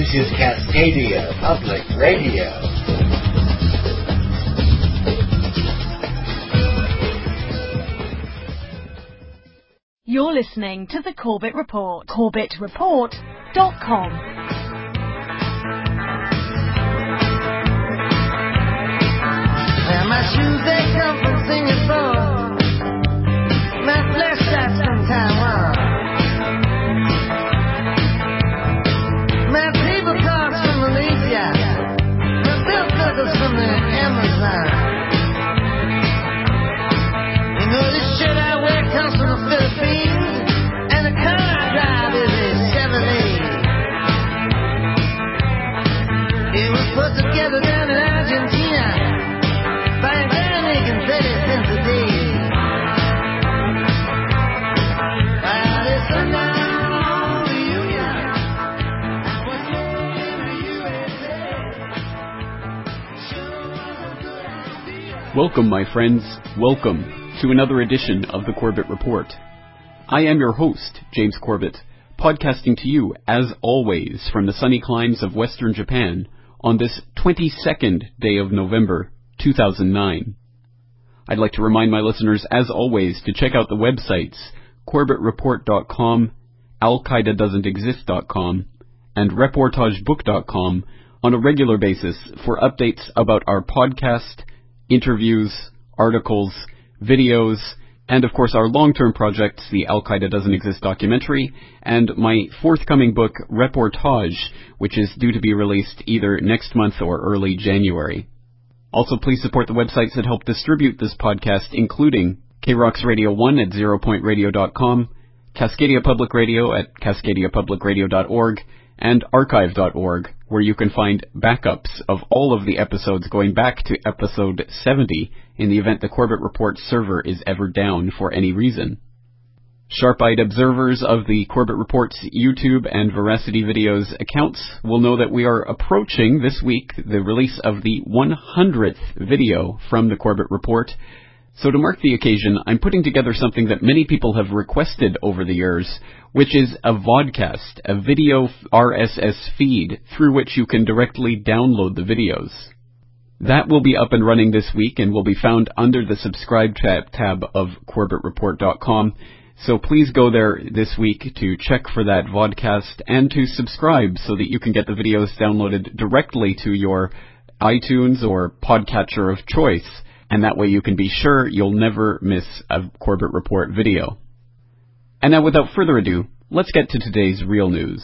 This is Cascadia Public Radio. You're listening to the Corbett Report. CorbettReport.com. My shoes, they come from Singapore. My flesh shots from Taiwan. My table cloths from Malaysia. My belt buckles from the Amazon. You know this shirt I wear comes from the Philippines, and the car I drive is a Chevrolet. It was put together down in Argentina. Welcome, my friends. Welcome to another edition of the Corbett Report. I am your host, James Corbett, podcasting to you, as always, from the sunny climes of Western Japan on this 22nd day of November, 2009. I'd like to remind my listeners, as always, to check out the websites CorbettReport.com, AlQaedaDoesn'tExist.com, and ReportageBook.com on a regular basis for updates about our podcast, interviews, articles, videos, and of course our long-term projects, the Al Qaeda Doesn't Exist documentary, and my forthcoming book, Reportage, which is due to be released either next month or early January. Also, please support the websites that help distribute this podcast, including KROX Radio 1 at zeropointradio.com, Cascadia Public Radio at cascadiapublicradio.org, and archive.org, where you can find backups of all of the episodes going back to episode 70 in the event the Corbett Report server is ever down for any reason. Sharp-eyed observers of the Corbett Report's YouTube and Veracity Videos accounts will know that we are approaching this week the release of the 100th video from the Corbett Report. So to mark the occasion, I'm putting together something that many people have requested over the years, which is a vodcast, a video RSS feed through which you can directly download the videos. That will be up and running this week and will be found under the subscribe tab of CorbettReport.com. So please go there this week to check for that vodcast and to subscribe so that you can get the videos downloaded directly to your iTunes or podcatcher of choice. And that way you can be sure you'll never miss a Corbett Report video. And now without further ado, let's get to today's real news.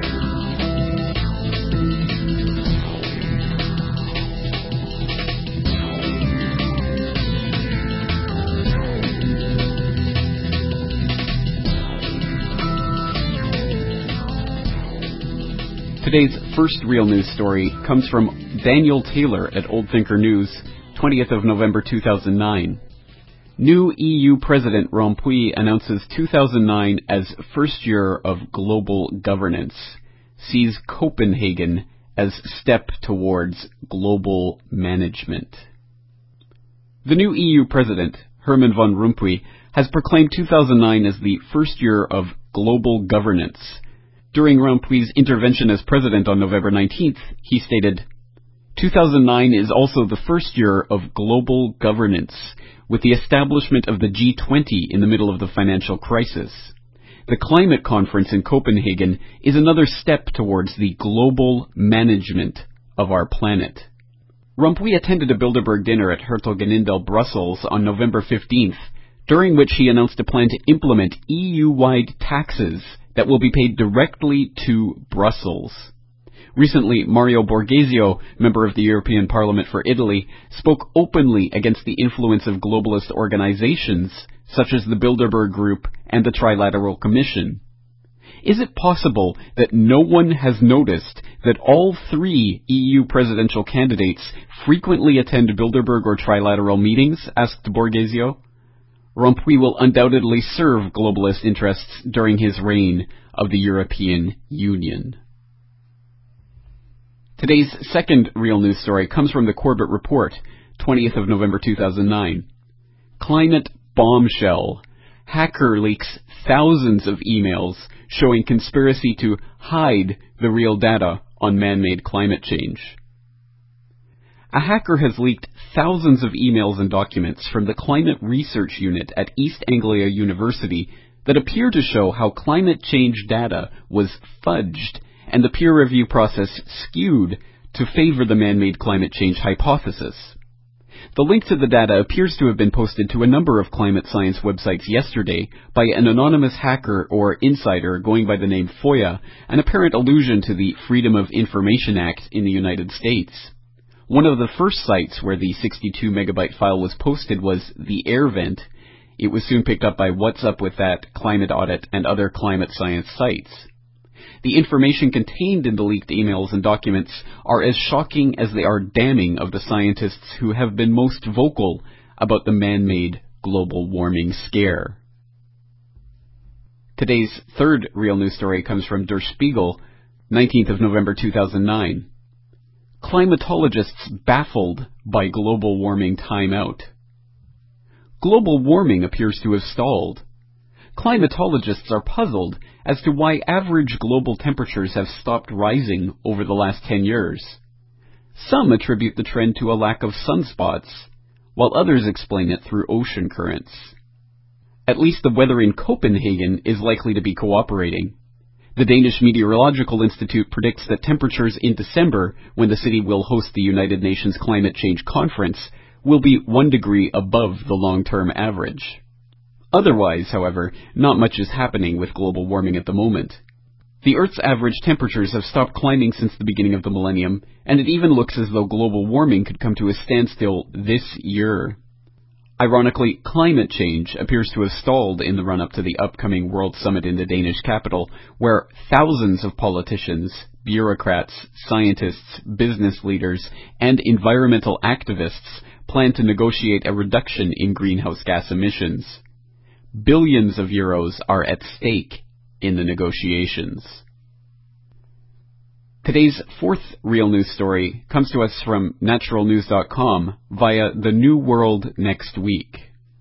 Today's first real news story comes from Daniel Taylor at Old Thinker News, 20th of November 2009. New EU President Rompuy announces 2009 as first year of global governance, sees Copenhagen as step towards global management. The new EU President, Herman van Rompuy, has proclaimed 2009 as the first year of global governance. During Rompuy's intervention as president on November 19th, he stated, 2009 is also the first year of global governance, with the establishment of the G20 in the middle of the financial crisis. The climate conference in Copenhagen is another step towards the global management of our planet. Rompuy attended a Bilderberg dinner at Hertogenindel, Brussels on November 15th, during which he announced a plan to implement EU-wide taxes that will be paid directly to Brussels. Recently, Mario Borghezio, member of the European Parliament for Italy, spoke openly against the influence of globalist organizations such as the Bilderberg Group and the Trilateral Commission. Is it possible that no one has noticed that all three EU presidential candidates frequently attend Bilderberg or Trilateral meetings? Asked Borghezio. Rompuy will undoubtedly serve globalist interests during his reign of the European Union. Today's second real news story comes from the Corbett Report, 20th of November 2009. Climate bombshell. Hacker leaks thousands of emails showing conspiracy to hide the real data on man-made climate change. A hacker has leaked thousands of emails and documents from the Climate Research Unit at East Anglia University that appear to show how climate change data was fudged and the peer review process skewed to favor the man-made climate change hypothesis. The link to the data appears to have been posted to a number of climate science websites yesterday by an anonymous hacker or insider going by the name Foya, an apparent allusion to the Freedom of Information Act in the United States. One of the first sites where the 62-megabyte file was posted was the Air Vent. It was soon picked up by What's Up With That, Climate Audit, and other climate science sites. The information contained in the leaked emails and documents are as shocking as they are damning of the scientists who have been most vocal about the man-made global warming scare. Today's third real news story comes from Der Spiegel, 19th of November 2009. Climatologists baffled by global warming timeout. Global warming appears to have stalled. Climatologists are puzzled as to why average global temperatures have stopped rising over the last 10 years. Some attribute the trend to a lack of sunspots, while others explain it through ocean currents. At least the weather in Copenhagen is likely to be cooperating. The Danish Meteorological Institute predicts that temperatures in December, when the city will host the United Nations Climate Change Conference, will be 1 degree above the long-term average. Otherwise, however, not much is happening with global warming at the moment. The Earth's average temperatures have stopped climbing since the beginning of the millennium, and it even looks as though global warming could come to a standstill this year. Ironically, climate change appears to have stalled in the run-up to the upcoming World Summit in the Danish capital, where thousands of politicians, bureaucrats, scientists, business leaders, and environmental activists plan to negotiate a reduction in greenhouse gas emissions. Billions of euros are at stake in the negotiations. Today's fourth real news story comes to us from naturalnews.com via The New World Next Week.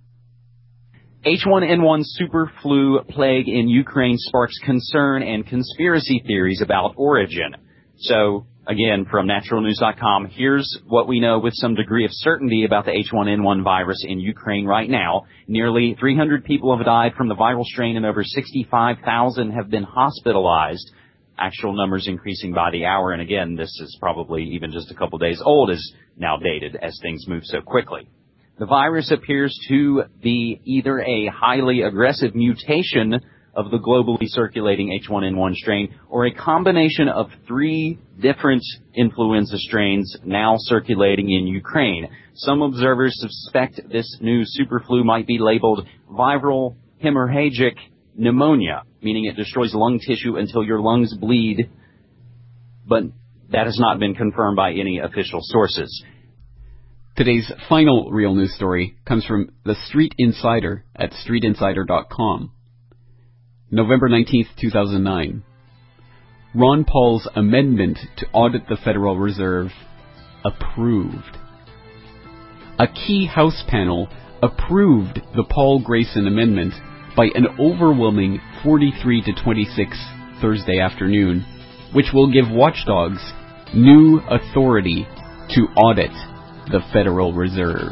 H1N1 super flu plague in Ukraine sparks concern and conspiracy theories about origin. So, again, from naturalnews.com, here's what we know with some degree of certainty about the H1N1 virus in Ukraine right now. Nearly 300 people have died from the viral strain and over 65,000 have been hospitalized. Actual numbers increasing by the hour, and again, this is probably even just a couple days old, is now dated as things move so quickly. The virus appears to be either a highly aggressive mutation of the globally circulating H1N1 strain or a combination of 3 different influenza strains now circulating in Ukraine. Some observers suspect this new superflu might be labeled viral hemorrhagic pneumonia, meaning it destroys lung tissue until your lungs bleed, but that has not been confirmed by any official sources. Today's final real news story comes from The Street Insider at streetinsider.com. November 19th, 2009. Ron Paul's amendment to audit the Federal Reserve approved. A key House panel approved the Paul Grayson amendment by an overwhelming 43 to 26 Thursday afternoon, which will give watchdogs new authority to audit the Federal Reserve.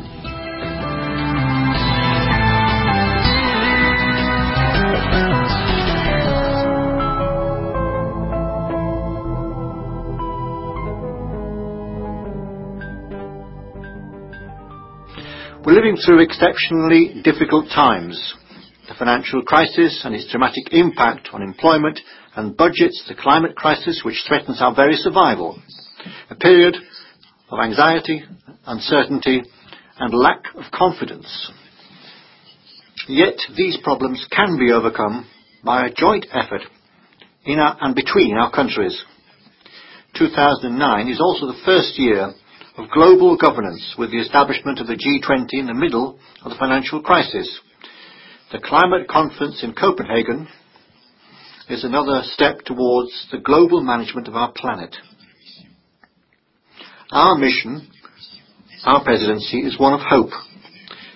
We're living through exceptionally difficult times. The financial crisis and its dramatic impact on employment and budgets, the climate crisis which threatens our very survival, a period of anxiety, uncertainty and lack of confidence. Yet these problems can be overcome by a joint effort in and between our countries. 2009 is also the first year of global governance with the establishment of the G20 in the middle of the financial crisis. The climate conference in Copenhagen is another step towards the global management of our planet. Our mission, our presidency, is one of hope,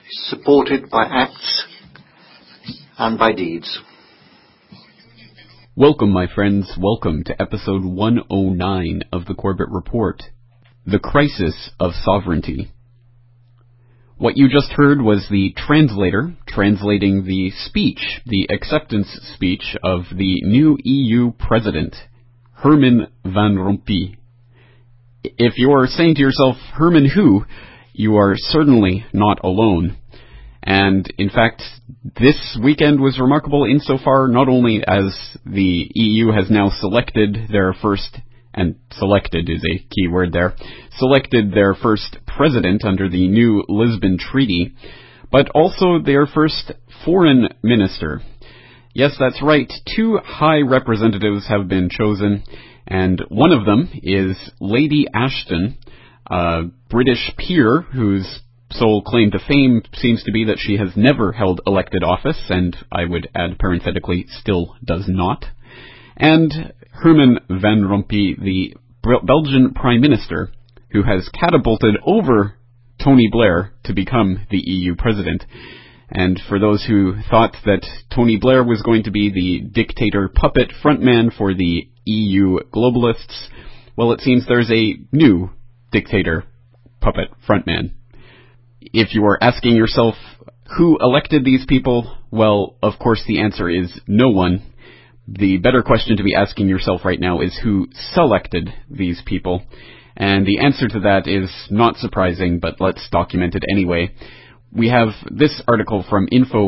supported by acts and by deeds. Welcome, my friends. Welcome to episode 109 of the Corbett Report, The Crisis of Sovereignty. What you just heard was the translator translating the speech, the acceptance speech of the new EU president, Herman Van Rompuy. If you're saying to yourself, Herman who, you are certainly not alone. And in fact, this weekend was remarkable insofar not only as the EU has now selected their first, and selected is a key word there, selected their first president under the new Lisbon Treaty, but also their first foreign minister. Yes, that's right, 2 high representatives have been chosen, and one of them is Lady Ashton, a British peer whose sole claim to fame seems to be that she has never held elected office, and I would add parenthetically, still does not. And Herman Van Rompuy, the Belgian Prime Minister, who has catapulted over Tony Blair to become the EU President. And for those who thought that Tony Blair was going to be the dictator puppet frontman for the EU globalists, well, it seems there's a new dictator puppet frontman. If you are asking yourself who elected these people, well, of course the answer is no one. The better question to be asking yourself right now is who selected these people. And the answer to that is not surprising, but let's document it anyway. We have this article from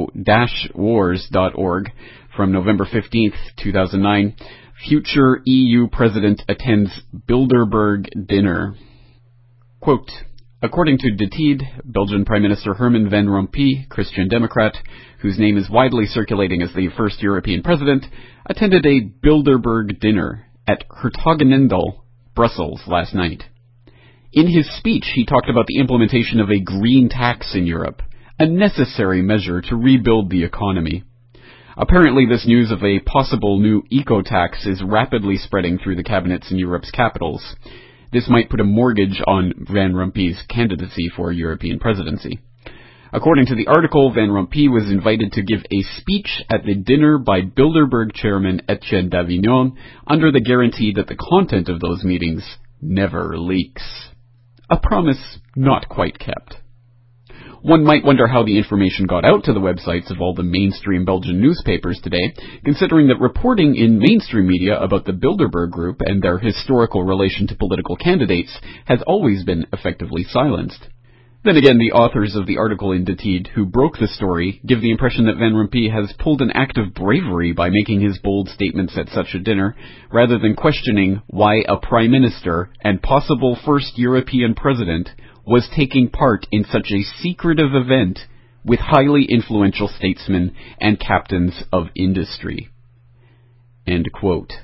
info-wars.org from November 15th, 2009. Future EU President attends Bilderberg dinner. Quote, according to De Tijd, Belgian Prime Minister Herman Van Rompuy, Christian Democrat, whose name is widely circulating as the first European president, attended a Bilderberg dinner at Hertogenendal, Brussels, last night. In his speech, he talked about the implementation of a green tax in Europe, a necessary measure to rebuild the economy. Apparently, this news of a possible new eco-tax is rapidly spreading through the cabinets in Europe's capitals. This might put a mortgage on Van Rompuy's candidacy for European presidency. According to the article, Van Rompuy was invited to give a speech at the dinner by Bilderberg chairman Etienne Davignon under the guarantee that the content of those meetings never leaks. A promise not quite kept. One might wonder how the information got out to the websites of all the mainstream Belgian newspapers today, considering that reporting in mainstream media about the Bilderberg Group and their historical relation to political candidates has always been effectively silenced. Then again, the authors of the article in De Tijd who broke the story give the impression that Van Rompuy has pulled an act of bravery by making his bold statements at such a dinner, rather than questioning why a prime minister and possible first European president was taking part in such a secretive event with highly influential statesmen and captains of industry. End quote.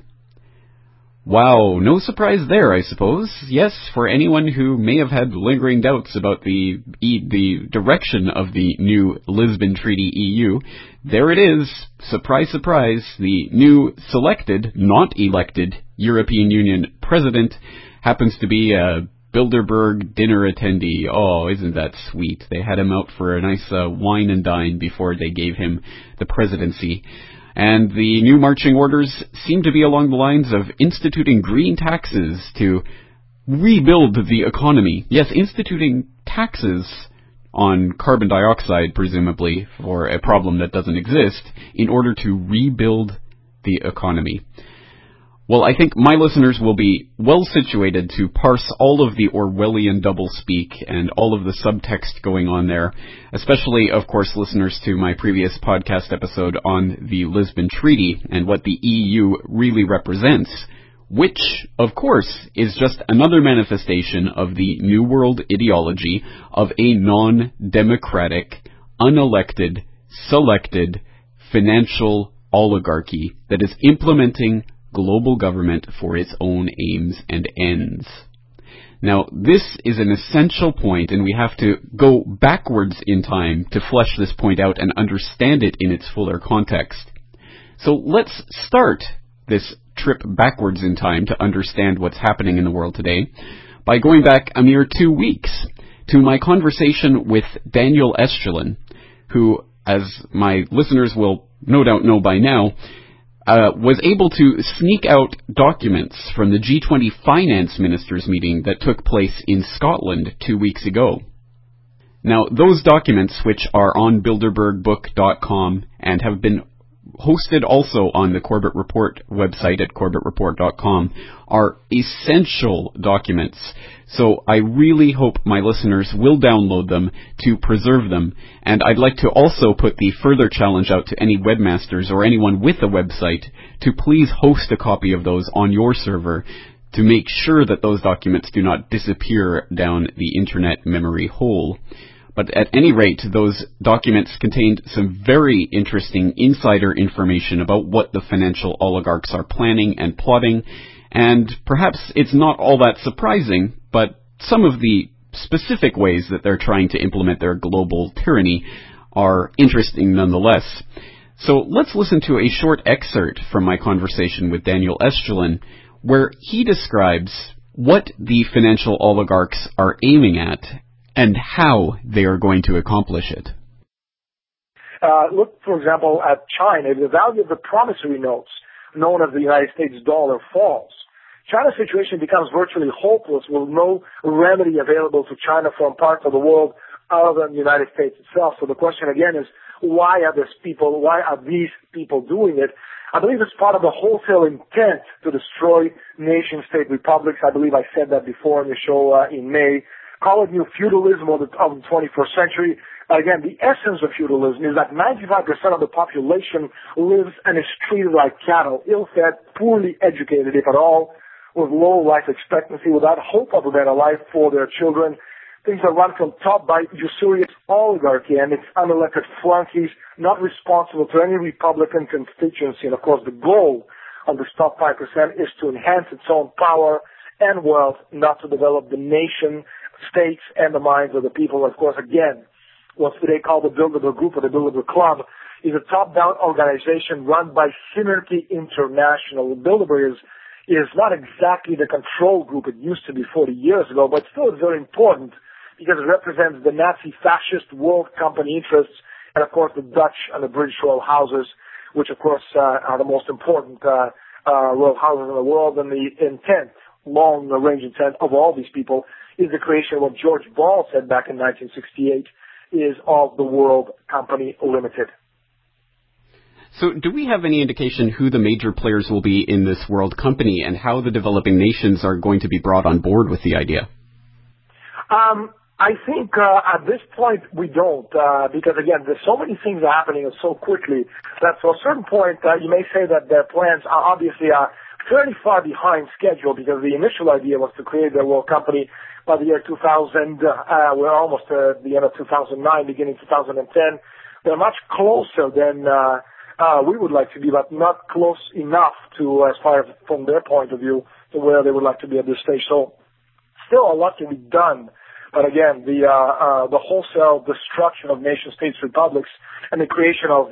Wow, no surprise there, I suppose. Yes, for anyone who may have had lingering doubts about the direction of the new Lisbon Treaty EU, there it is. Surprise, surprise, the new selected, not elected, European Union president happens to be a Bilderberg dinner attendee. Oh, isn't that sweet? They had him out for a nice wine and dine before they gave him the presidency. And the new marching orders seem to be along the lines of instituting green taxes to rebuild the economy. Yes, instituting taxes on carbon dioxide, presumably, for a problem that doesn't exist, in order to rebuild the economy. Well, I think my listeners will be well situated to parse all of the Orwellian doublespeak and all of the subtext going on there, especially, of course, listeners to my previous podcast episode on the Lisbon Treaty and what the EU really represents, which, of course, is just another manifestation of the New World ideology of a non-democratic, unelected, selected financial oligarchy that is implementing global government for its own aims and ends. Now, this is an essential point, and we have to go backwards in time to flesh this point out and understand it in its fuller context. So let's start this trip backwards in time to understand what's happening in the world today by going back a mere 2 weeks to my conversation with Daniel Estulin, who, as my listeners will no doubt know by now, was able to sneak out documents from the G20 finance ministers meeting that took place in Scotland 2 weeks ago. Now, those documents, which are on bilderbergbook.com and have been hosted also on the Corbett Report website at corbettreport.com, are essential documents. So I really hope my listeners will download them to preserve them. And I'd like to also put the further challenge out to any webmasters or anyone with a website to please host a copy of those on your server to make sure that those documents do not disappear down the internet memory hole. But at any rate, those documents contained some very interesting insider information about what the financial oligarchs are planning and plotting, and perhaps it's not all that surprising, but some of the specific ways that they're trying to implement their global tyranny are interesting nonetheless. So let's listen to a short excerpt from my conversation with Daniel Estulin, where he describes what the financial oligarchs are aiming at and how they are going to accomplish it. Look, for example, at China. The value of the promissory notes, known as the United States dollar, falls. China's situation becomes virtually hopeless with no remedy available to China from parts of the world other than the United States itself. So the question again is, why are these people doing it? I believe it's part of the wholesale intent to destroy nation-state republics. I believe I said that before in the show in May. Call it new feudalism of the 21st century. Again, the essence of feudalism is that 95% of the population lives and is treated like cattle, ill-fed, poorly educated, if at all, with low life expectancy, without hope of a better life for their children. Things are run from top by usurious oligarchy and its unelected flunkies, not responsible to any Republican constituency. And of course, the goal of the top 5% is to enhance its own power and wealth, not to develop the nation, states, and the minds of the people. Of course, again, what's today called the Bilderberg Group or the Bilderberg Club is a top-down organization run by Synergy International. Bilderberg is not exactly the control group it used to be 40 years ago, but still it's very important because it represents the Nazi fascist world company interests and, of course, the Dutch and the British royal houses, which, of course, are the most important royal houses in the world. And the intent, long-range intent of all these people is the creation of what George Ball said back in 1968 is of the World Company Limited. So do we have any indication who the major players will be in this world company and how the developing nations are going to be brought on board with the idea? I think at this point we don't, because again, there's so many things happening so quickly that to a certain point you may say that their plans are obviously fairly far behind schedule, because the initial idea was to create their world company by the year 2000. We're almost at the end of 2009, beginning 2010. They're much closer than we would like to be, but not close enough to, as far as from their point of view, to where they would like to be at this stage. So still a lot to be done. But again, the wholesale destruction of nation-states republics and the creation of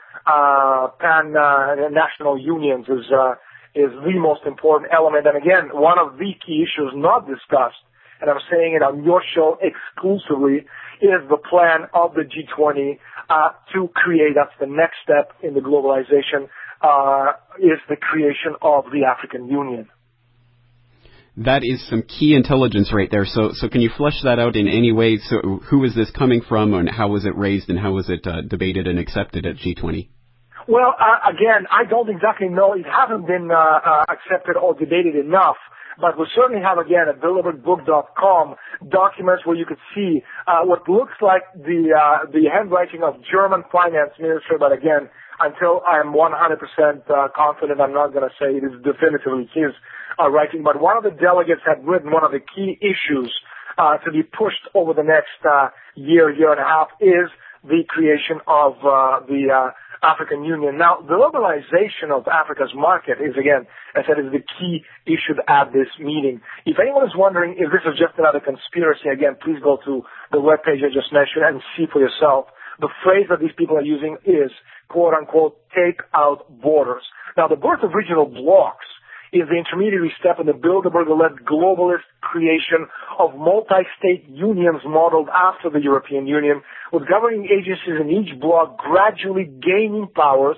pan-national unions is the most important element. And again, one of the key issues not discussed, and I'm saying it on your show exclusively, is the plan of the G20 to create, that's the next step in the globalization, is the creation of the African Union. That is some key intelligence right there. So can you flesh that out in any way? So who is this coming from, and how was it raised, and how was it debated and accepted at G20? Well, again, I don't exactly know. It hasn't been accepted or debated enough. But we certainly have, again, at bilderbergbook.com documents where you could see what looks like the handwriting of German finance minister. But again, until I'm 100% confident, I'm not going to say it is definitively his writing. But one of the delegates had written one of the key issues to be pushed over the next year and a half is the creation of the African Union. Now, the liberalization of Africa's market is, again, as I said, is the key issue at this meeting. If anyone is wondering if this is just another conspiracy, again, please go to the webpage I just mentioned and see for yourself. The phrase that these people are using is, quote-unquote, take out borders. Now, the birth of regional blocks is the intermediary step in the Bilderberg-led globalist creation of multi-state unions modeled after the European Union, with governing agencies in each bloc gradually gaining powers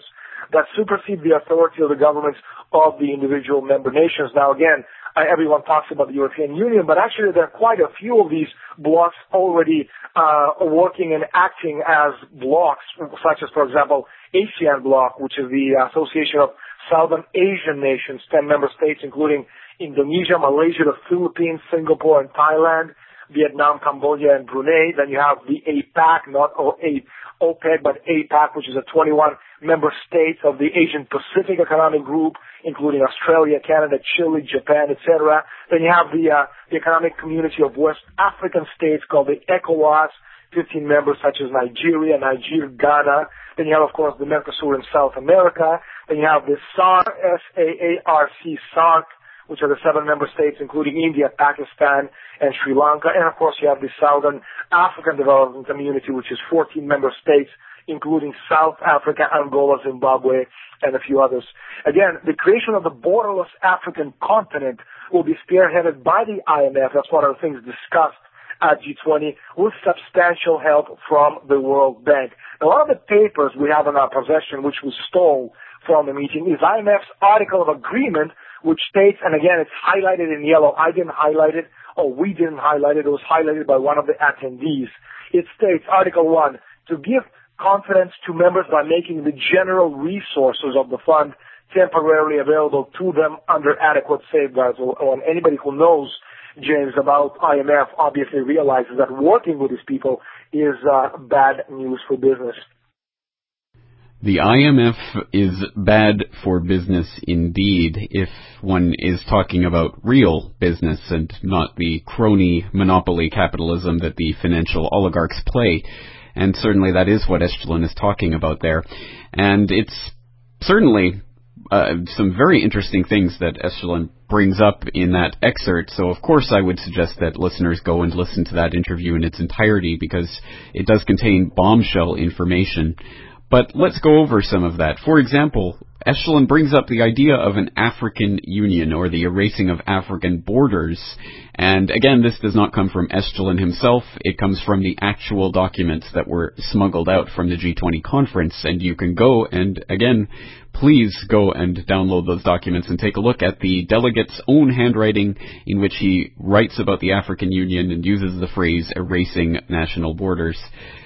that supersede the authority of the governments of the individual member nations. Now, again, everyone talks about the European Union, but actually there are quite a few of these blocs already working and acting as blocs, such as, for example, ASEAN bloc, which is the Association of Southern Asian Nations, 10 member states, including Indonesia, Malaysia, the Philippines, Singapore, and Thailand, Vietnam, Cambodia, and Brunei. Then you have the APAC, not OPEC, but APAC, which is a 21 member states of the Asian Pacific Economic Group, including Australia, Canada, Chile, Japan, etc. Then you have the Economic Community of West African States called the ECOWAS, 15 members such as Nigeria, Ghana. Then you have, of course, the Mercosur in South America. Then you have the SAARC, SAARC, which are the 7 member states, including India, Pakistan, and Sri Lanka. And, of course, you have the Southern African Development Community, which is 14 member states, including South Africa, Angola, Zimbabwe, and a few others. Again, the creation of the borderless African continent will be spearheaded by the IMF. That's one of the things discussed at G20, with substantial help from the World Bank. Now, one of the papers we have in our possession, which we stole from the meeting, is IMF's article of agreement, which states, and again, it's highlighted in yellow. I didn't highlight it, or we didn't highlight it. It was highlighted by one of the attendees. It states, Article 1, to give confidence to members by making the general resources of the fund temporarily available to them under adequate safeguards. And anybody who knows, James, about IMF obviously realizes that working with these people is bad news for business. The IMF is bad for business indeed, if one is talking about real business and not the crony monopoly capitalism that the financial oligarchs play. And certainly that is what Estulen is talking about there. And it's certainly some very interesting things that Estulen brings up in that excerpt. So, of course, I would suggest that listeners go and listen to that interview in its entirety, because it does contain bombshell information. But let's go over some of that. For example, Estulen brings up the idea of an African Union, or the erasing of African borders. And again, this does not come from Estulen himself. It comes from the actual documents that were smuggled out from the G20 conference. And you can go and, again, please go and download those documents and take a look at the delegate's own handwriting, in which he writes about the African Union and uses the phrase erasing national borders.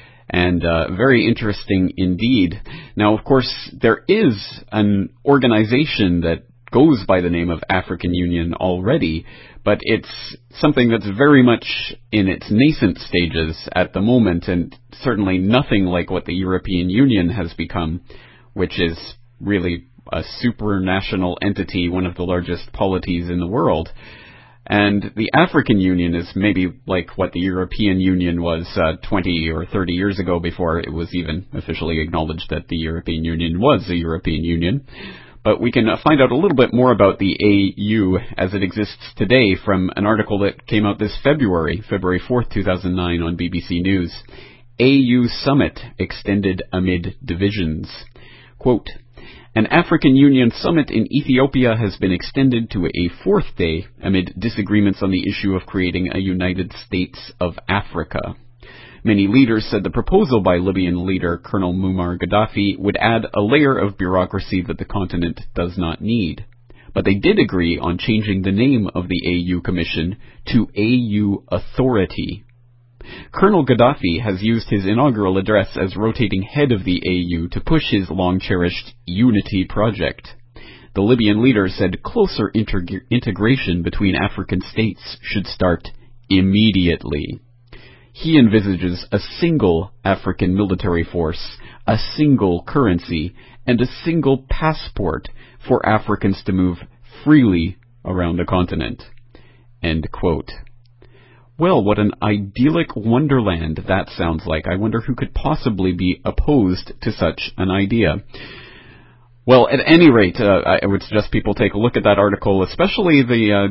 And very interesting indeed. Now, of course, there is an organization that goes by the name of African Union already, but it's something that's very much in its nascent stages at the moment, and certainly nothing like what the European Union has become, which is really a supranational entity, one of the largest polities in the world. And the African Union is maybe like what the European Union was 20 or 30 years ago, before it was even officially acknowledged that the European Union was a European Union. But we can find out a little bit more about the AU as it exists today from an article that came out this February 4th, 2009 on BBC News. AU Summit extended amid divisions. Quote, an African Union summit in Ethiopia has been extended to a 4th day amid disagreements on the issue of creating a United States of Africa. Many leaders said the proposal by Libyan leader Colonel Muammar Gaddafi would add a layer of bureaucracy that the continent does not need. But they did agree on changing the name of the AU Commission to AU Authority. Colonel Gaddafi has used his inaugural address as rotating head of the AU to push his long-cherished unity project. The Libyan leader said closer integration between African states should start immediately. He envisages a single African military force, a single currency, and a single passport for Africans to move freely around the continent. End quote. Well, what an idyllic wonderland that sounds like. I wonder who could possibly be opposed to such an idea. Well, at any rate, I would suggest people take a look at that article, especially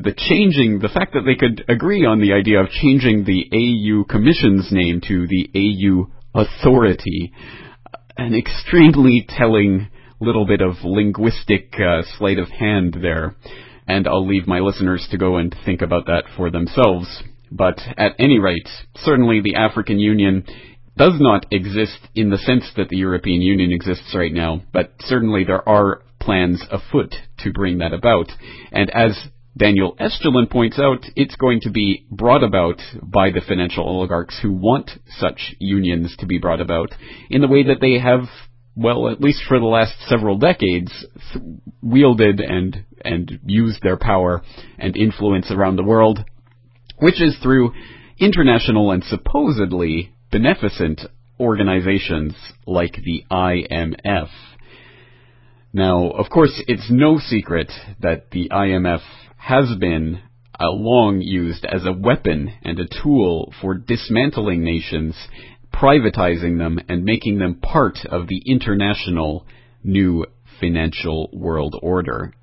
the fact that they could agree on the idea of changing the AU Commission's name to the AU Authority. An extremely telling little bit of linguistic sleight of hand there. And I'll leave my listeners to go and think about that for themselves. But at any rate, certainly the African Union does not exist in the sense that the European Union exists right now, but certainly there are plans afoot to bring that about. And as Daniel Estulin points out, it's going to be brought about by the financial oligarchs who want such unions to be brought about in the way that they have, well, at least for the last several decades, wielded and used their power and influence around the world, which is through international and supposedly beneficent organizations like the IMF. Now, of course, it's no secret that the IMF has been long used as a weapon and a tool for dismantling nations, privatizing them, and making them part of the international new financial world order.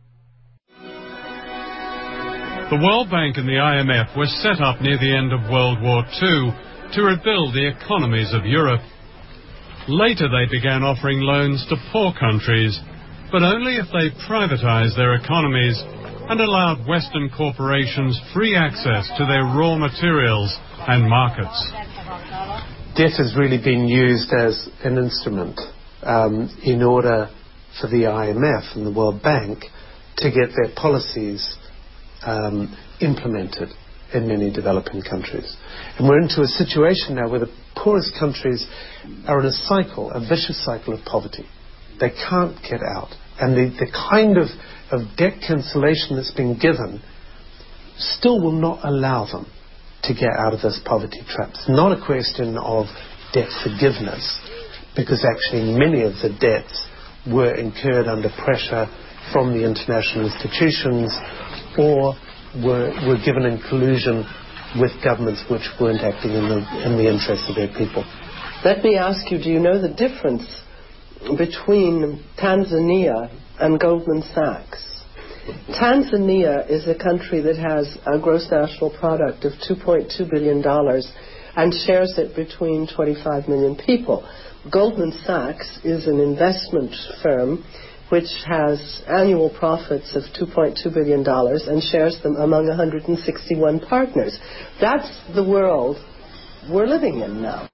The World Bank and the IMF were set up near the end of World War II to rebuild the economies of Europe. Later they began offering loans to poor countries, but only if they privatized their economies and allowed Western corporations free access to their raw materials and markets. Debt has really been used as an instrument in order for the IMF and the World Bank to get their policies implemented in many developing countries. And we're into a situation now where the poorest countries are in a cycle, a vicious cycle of poverty. They can't get out. And the kind of debt cancellation that's been given still will not allow them to get out of this poverty trap. It's not a question of debt forgiveness, because actually many of the debts were incurred under pressure from the international institutions or were given in collusion with governments which weren't acting in the interests of their people. Let me ask you, do you know the difference between Tanzania and Goldman Sachs? Tanzania is a country that has a gross national product of $2.2 billion and shares it between 25 million people. Goldman Sachs is an investment firm which has annual profits of $2.2 billion and shares them among 161 partners. That's the world we're living in now.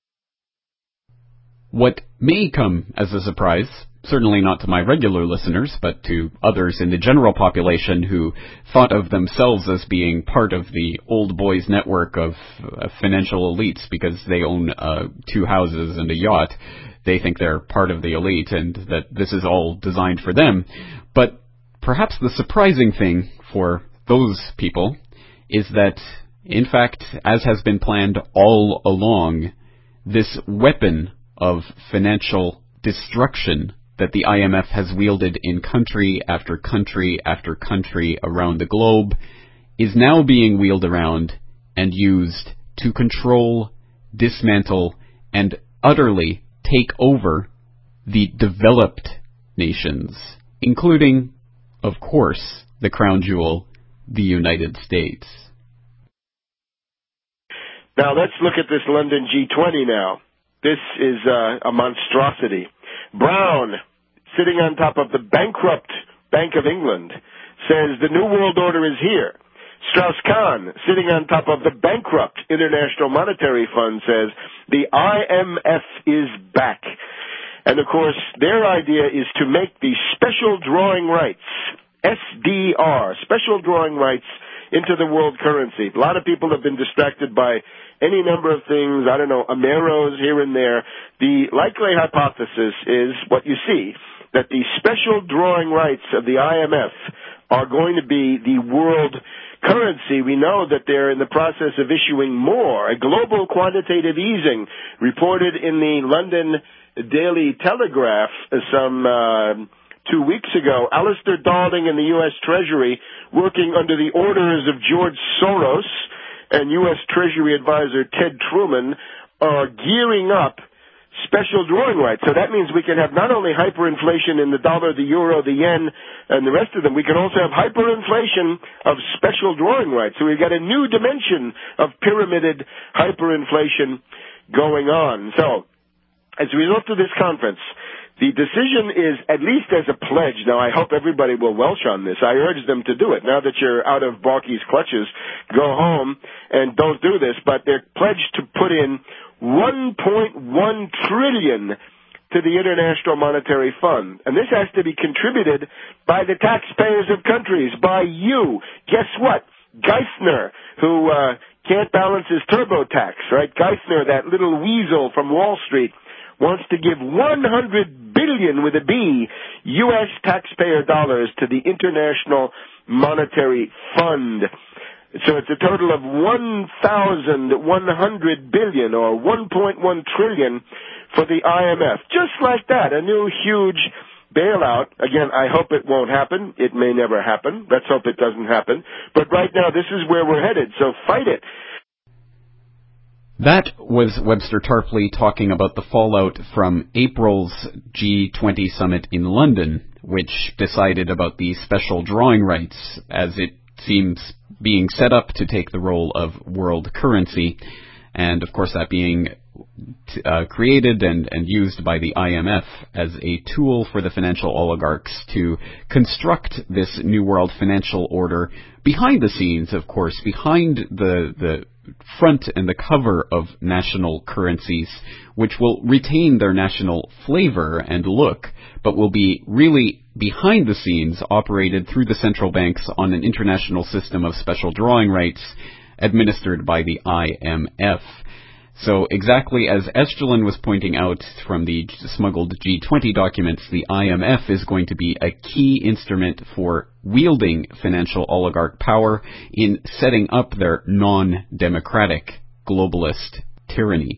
What may come as a surprise, certainly not to my regular listeners, but to others in the general population who thought of themselves as being part of the old boys network of financial elites because they own 2 houses and a yacht. They think they're part of the elite and that this is all designed for them. But perhaps the surprising thing for those people is that, in fact, as has been planned all along, this weapon of financial destruction that the IMF has wielded in country after country after country around the globe is now being wheeled around and used to control, dismantle, and utterly take over the developed nations, including, of course, the crown jewel, the United States. Now let's look at this London G20 now. This is a monstrosity. Brown, sitting on top of the bankrupt Bank of England, says the New World Order is here. Strauss-Kahn, sitting on top of the bankrupt International Monetary Fund, says the IMF is back. And, of course, their idea is to make the special drawing rights, SDR, special drawing rights, into the world currency. A lot of people have been distracted by any number of things, I don't know, Ameros here and there. The likely hypothesis is what you see, that the special drawing rights of the IMF are going to be the world currency. We know that they're in the process of issuing more. A global quantitative easing reported in the London Daily Telegraph some 2 weeks ago. Alistair Dowding in the U.S. Treasury, working under the orders of George Soros and U.S. Treasury advisor Ted Truman, are gearing up special drawing rights. So that means we can have not only hyperinflation in the dollar, the euro, the yen, and the rest of them, we can also have hyperinflation of special drawing rights. So we've got a new dimension of pyramided hyperinflation going on. So, as a result of this conference, the decision is, at least as a pledge, now I hope everybody will welch on this. I urge them to do it. Now that you're out of Barkey's clutches, go home and don't do this. But they're pledged to put in $1.1 trillion to the International Monetary Fund. And this has to be contributed by the taxpayers of countries, by you. Guess what? Geithner, who can't balance his TurboTax, right? Geithner, that little weasel from Wall Street, wants to give $100 billion with a B U.S. taxpayer dollars to the International Monetary Fund. So it's a total of $1,100 billion or $1.1 trillion for the IMF. Just like that, a new huge bailout. Again, I hope it won't happen. It may never happen. Let's hope it doesn't happen. But right now, this is where we're headed. So fight it. That was Webster Tarpley talking about the fallout from April's G20 summit in London, which decided about the special drawing rights, as it seems being set up to take the role of world currency, and of course that being created and used by the IMF as a tool for the financial oligarchs to construct this new world financial order behind the scenes, of course, behind the front and the cover of national currencies, which will retain their national flavor and look, but will be really behind the scenes operated through the central banks on an international system of special drawing rights administered by the IMF. So exactly as Estulen was pointing out from the smuggled G20 documents, the IMF is going to be a key instrument for wielding financial oligarch power in setting up their non-democratic globalist tyranny.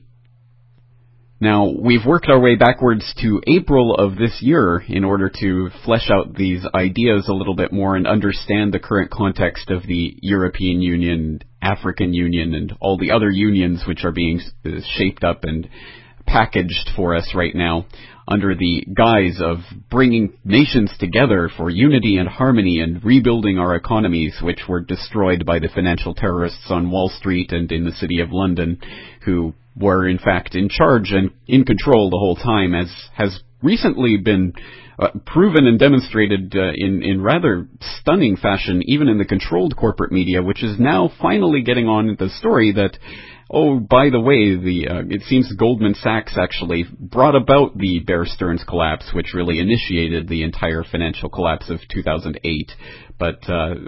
Now, we've worked our way backwards to April of this year in order to flesh out these ideas a little bit more and understand the current context of the European Union, African Union, and all the other unions which are being shaped up and packaged for us right now under the guise of bringing nations together for unity and harmony and rebuilding our economies, which were destroyed by the financial terrorists on Wall Street and in the City of London, who were in fact in charge and in control the whole time, as has recently been proven and demonstrated in rather stunning fashion, even in the controlled corporate media, which is now finally getting on the story that, oh, by the way, it seems Goldman Sachs actually brought about the Bear Stearns collapse, which really initiated the entire financial collapse of 2008. But,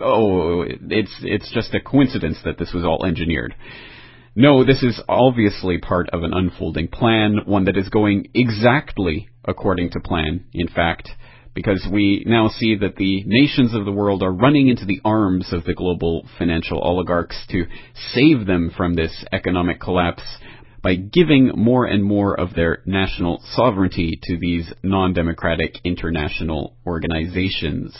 it's just a coincidence that this was all engineered. No, this is obviously part of an unfolding plan, one that is going exactly according to plan, in fact, because we now see that the nations of the world are running into the arms of the global financial oligarchs to save them from this economic collapse by giving more and more of their national sovereignty to these non-democratic international organizations.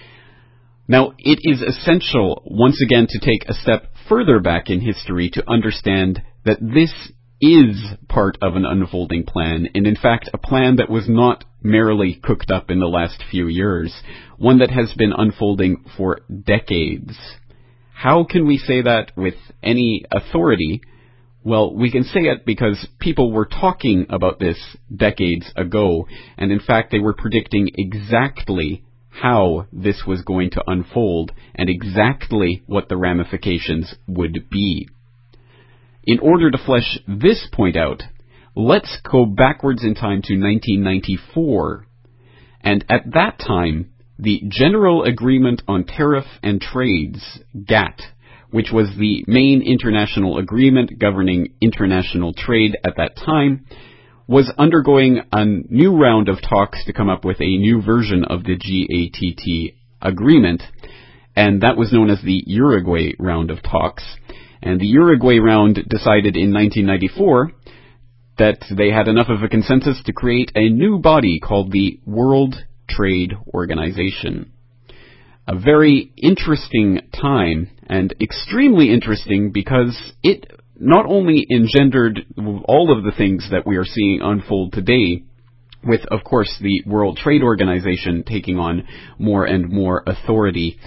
Now, it is essential, once again, to take a step further back in history to understand that this is part of an unfolding plan, and in fact a plan that was not merely cooked up in the last few years, one that has been unfolding for decades. How can we say that with any authority? Well, we can say it because people were talking about this decades ago, and in fact they were predicting exactly how this was going to unfold and exactly what the ramifications would be. In order to flesh this point out, let's go backwards in time to 1994. And at that time, the General Agreement on Tariff and Trades, GATT, which was the main international agreement governing international trade at that time, was undergoing a new round of talks to come up with a new version of the GATT agreement, and that was known as the Uruguay round of talks. And the Uruguay round decided in 1994 that they had enough of a consensus to create a new body called the World Trade Organization. A very interesting time, and extremely interesting because it not only engendered all of the things that we are seeing unfold today, with, of course, the World Trade Organization taking on more and more authority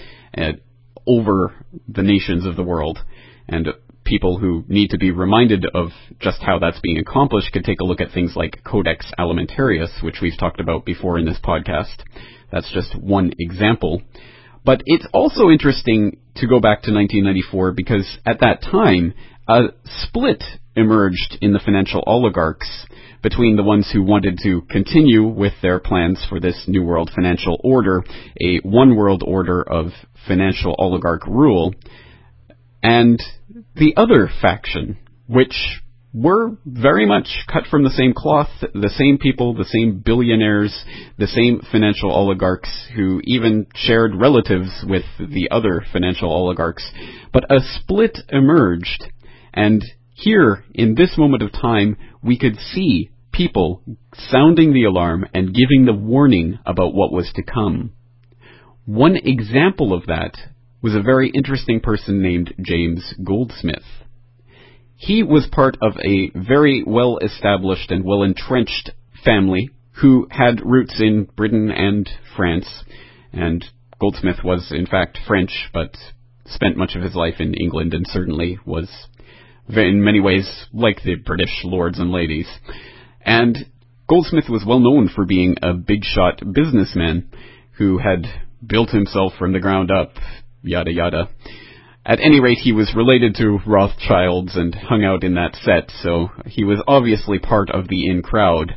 over the nations of the world. And people who need to be reminded of just how that's being accomplished could take a look at things like Codex Alimentarius, which we've talked about before in this podcast. That's just one example. But it's also interesting to go back to 1994 because at that time, a split emerged in the financial oligarchs between the ones who wanted to continue with their plans for this New World Financial Order, a one world order of financial oligarch rule, and the other faction, which were very much cut from the same cloth, the same people, the same billionaires, the same financial oligarchs who even shared relatives with the other financial oligarchs. But a split emerged, and here, in this moment of time, we could see people sounding the alarm and giving the warning about what was to come. One example of that was a very interesting person named James Goldsmith. He was part of a very well-established and well-entrenched family who had roots in Britain and France, and Goldsmith was in fact French, but spent much of his life in England and certainly was in many ways like the British lords and ladies. And Goldsmith was well known for being a big-shot businessman who had built himself from the ground up, yada yada. At any rate, he was related to Rothschilds and hung out in that set, so he was obviously part of the in crowd.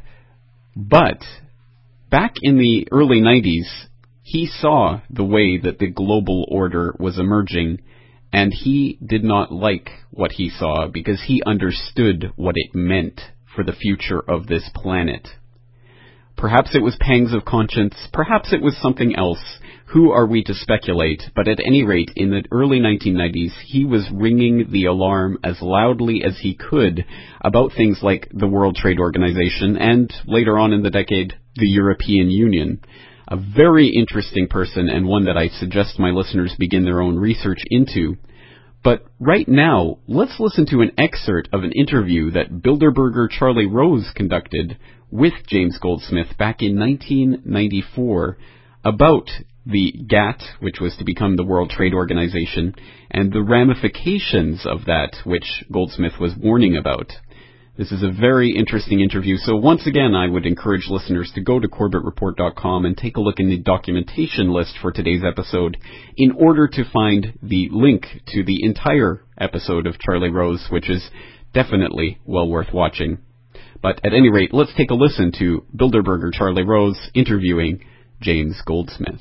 But back in the early 90s, he saw the way that the global order was emerging, and he did not like what he saw because he understood what it meant for the future of this planet. Perhaps it was pangs of conscience, perhaps it was something else. Who are we to speculate? But at any rate, in the early 1990s, he was ringing the alarm as loudly as he could about things like the World Trade Organization and, later on in the decade, the European Union. A very interesting person, and one that I suggest my listeners begin their own research into. But right now, let's listen to an excerpt of an interview that Bilderberger Charlie Rose conducted with James Goldsmith back in 1994 about the GATT, which was to become the World Trade Organization, and the ramifications of that, which Goldsmith was warning about. This is a very interesting interview, so once again I would encourage listeners to go to CorbettReport.com and take a look in the documentation list for today's episode in order to find the link to the entire episode of Charlie Rose, which is definitely well worth watching. But at any rate, let's take a listen to Bilderberger Charlie Rose interviewing James Goldsmith.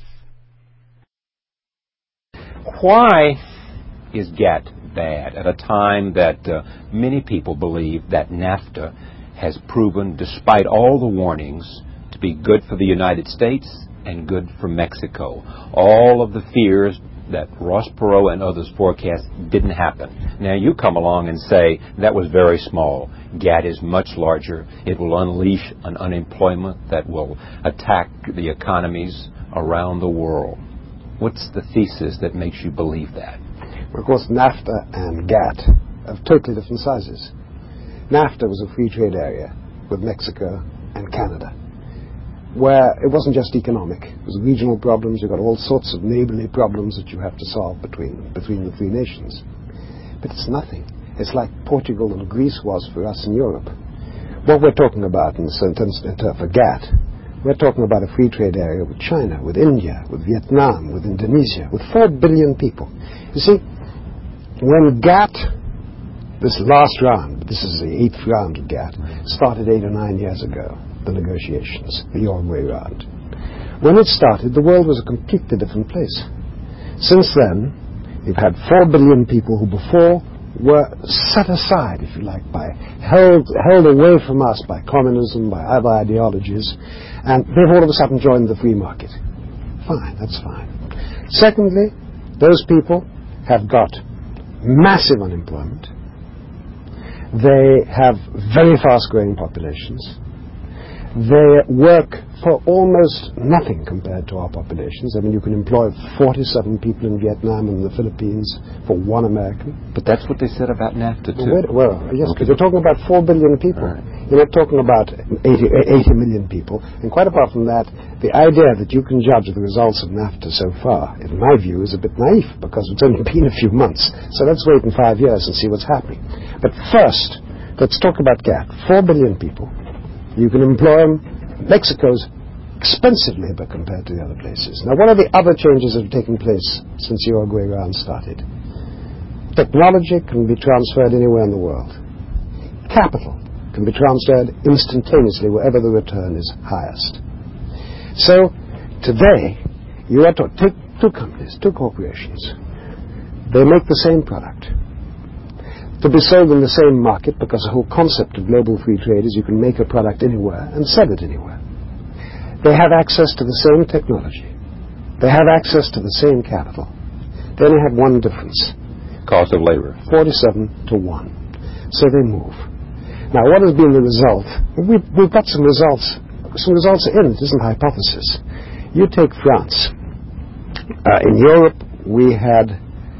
Why is GATT bad at a time that many people believe that NAFTA has proven, despite all the warnings, to be good for the United States and good for Mexico? All of the fears that Ross Perot and others forecast didn't happen. Now you come along and say that was very small. GATT is much larger. It will unleash an unemployment that will attack the economies around the world. What's the thesis that makes you believe that? Well, of course, NAFTA and GATT have totally different sizes. NAFTA was a free trade area with Mexico and Canada, where it wasn't just economic. It was regional problems. You've got all sorts of neighborly problems that you have to solve between the three nations. But it's nothing. It's like Portugal and Greece was for us in Europe. What we're talking about in terms of GATT, we're talking about a free trade area with China, with India, with Vietnam, with Indonesia, with 4 billion people. You see, when GATT, this last round, this is the 8th round of GATT, started 8 or 9 years ago, the negotiations, the Uruguay round. When it started, the world was a completely different place. Since then, you've had 4 billion people who before were set aside, if you like, held away from us by communism, by other ideologies, and they've all of a sudden joined the free market. Fine, that's fine. Secondly, those people have got massive unemployment. They have very fast-growing populations. They work for almost nothing compared to our populations. I mean, you can employ 47 people in Vietnam and the Philippines for 1 American. But that's what they said about NAFTA, too. Well, yes, because you're talking about 4 billion people. Right. You're not talking about 80 million people. And quite apart from that, the idea that you can judge the results of NAFTA so far, in my view, is a bit naive, because it's only been a few months. So let's wait in 5 years and see what's happening. But first, let's talk about GATT. 4 billion people. You can employ them. Mexico's expensive labor compared to the other places. Now, what are the other changes that have taken place since the Uruguay round started? Technology can be transferred anywhere in the world. Capital can be transferred instantaneously wherever the return is highest. So, today, you are to take two companies, two corporations. They make the same product. To be sold in the same market, because the whole concept of global free trade is you can make a product anywhere and sell it anywhere. They have access to the same technology. They have access to the same capital. They only have one difference. Cost of labor. 47 to 1. So they move. Now, what has been the result? We've got some results. Some results are in it, isn't hypothesis. You take France. In Europe, we had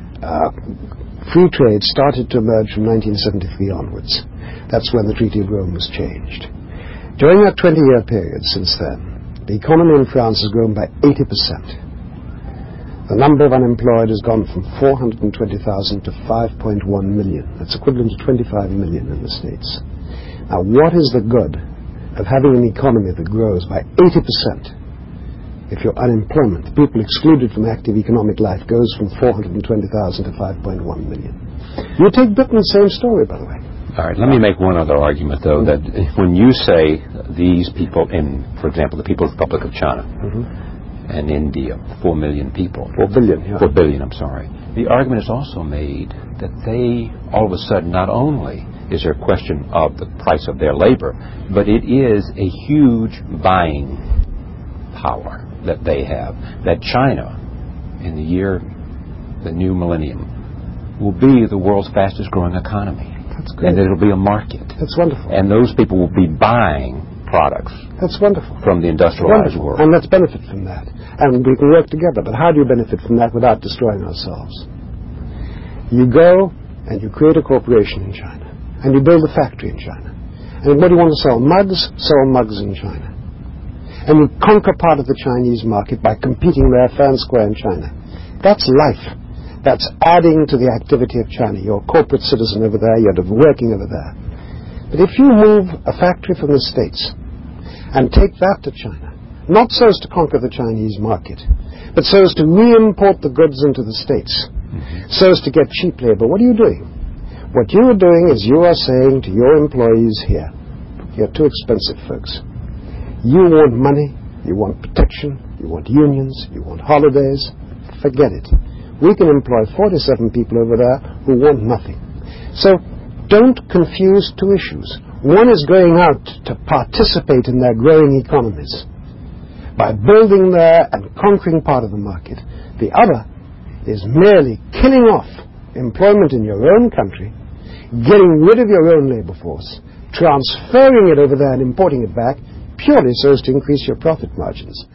free trade started to emerge from 1973 onwards. That's when the Treaty of Rome was changed. During that 20-year period since then, the economy in France has grown by 80%. The number of unemployed has gone from 420,000 to 5.1 million. That's equivalent to 25 million in the States. Now, what is the good of having an economy that grows by 80% if your unemployment, the people excluded from active economic life, goes from 420,000 to 5.1 million? You take Britain, same story, by the way. All right, let me make one other argument, though, that when you say these people in, for example, the People's Republic of China, and India, 4 million people. 4 billion, yeah. 4 billion, I'm sorry. The argument is also made that they, all of a sudden, not only is there a question of the price of their labor, but it is a huge buying power that they have. That China, in the new millennium, will be the world's fastest growing economy. That's great. And it'll be a market. That's wonderful. And those people will be buying products. That's wonderful. From the industrialized world. And let's benefit from that. And we can work together. But how do you benefit from that without destroying ourselves? You go and you create a corporation in China. And you build a factory in China. And what do you want to sell? Mugs? Sell mugs in China. And you conquer part of the Chinese market by competing there fair and square in China. That's life. That's adding to the activity of China. You're a corporate citizen over there. You're working over there. But if you move a factory from the States and take that to China, not so as to conquer the Chinese market, but so as to re-import the goods into the States, so as to get cheap labor, what are you doing? What you are doing is you are saying to your employees here, you're too expensive, folks. You want money, you want protection, you want unions, you want holidays. Forget it. We can employ 47 people over there who want nothing. So don't confuse two issues. One is going out to participate in their growing economies by building there and conquering part of the market. The other is merely killing off employment in your own country, getting rid of your own labor force, transferring it over there and importing it back, purely so as to increase your profit margins.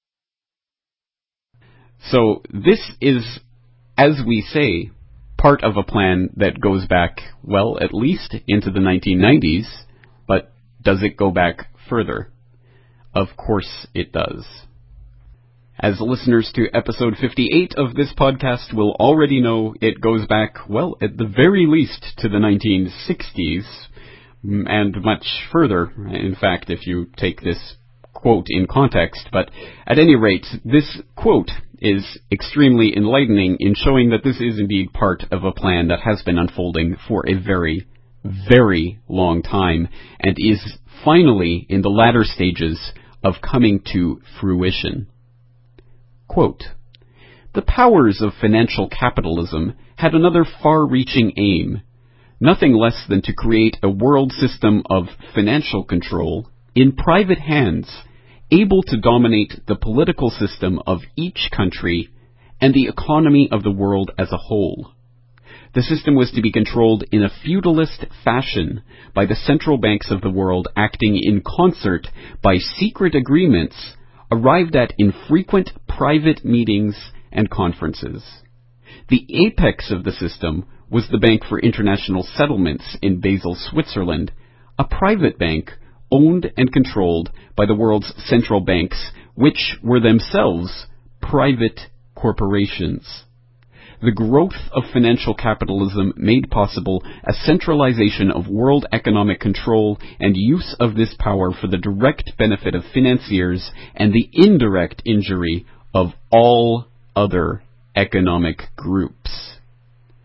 So this is, as we say, part of a plan that goes back, well, at least into the 1990s, but does it go back further? Of course it does. As listeners to episode 58 of this podcast will already know, it goes back, well, at the very least to the 1960s, and much further, in fact, if you take this quote in context. But at any rate, this quote is extremely enlightening in showing that this is indeed part of a plan that has been unfolding for a very, very long time and is finally in the latter stages of coming to fruition. Quote, "The powers of financial capitalism had another far-reaching aim, nothing less than to create a world system of financial control in private hands, able to dominate the political system of each country and the economy of the world as a whole. The system was to be controlled in a feudalist fashion by the central banks of the world, acting in concert by secret agreements arrived at in frequent private meetings and conferences. The apex of the system was the Bank for International Settlements in Basel, Switzerland, a private bank owned and controlled by the world's central banks, which were themselves private corporations. The growth of financial capitalism made possible a centralization of world economic control and use of this power for the direct benefit of financiers and the indirect injury of all other economic groups."